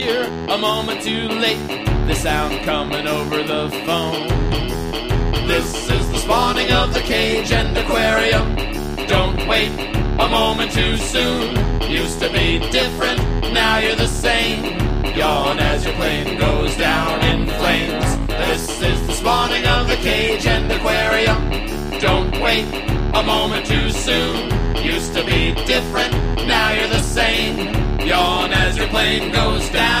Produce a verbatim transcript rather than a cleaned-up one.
Here, a moment too late, the sound coming over the phone. This is the spawning of the cage and aquarium. Don't wait a moment too soon. Used to be different, now you're the same. Yawn as your plane goes down in flames. This is the spawning of the cage and aquarium. Don't wait a moment too soon. Used to be different, now you're the same. Yawn as your plane goes down.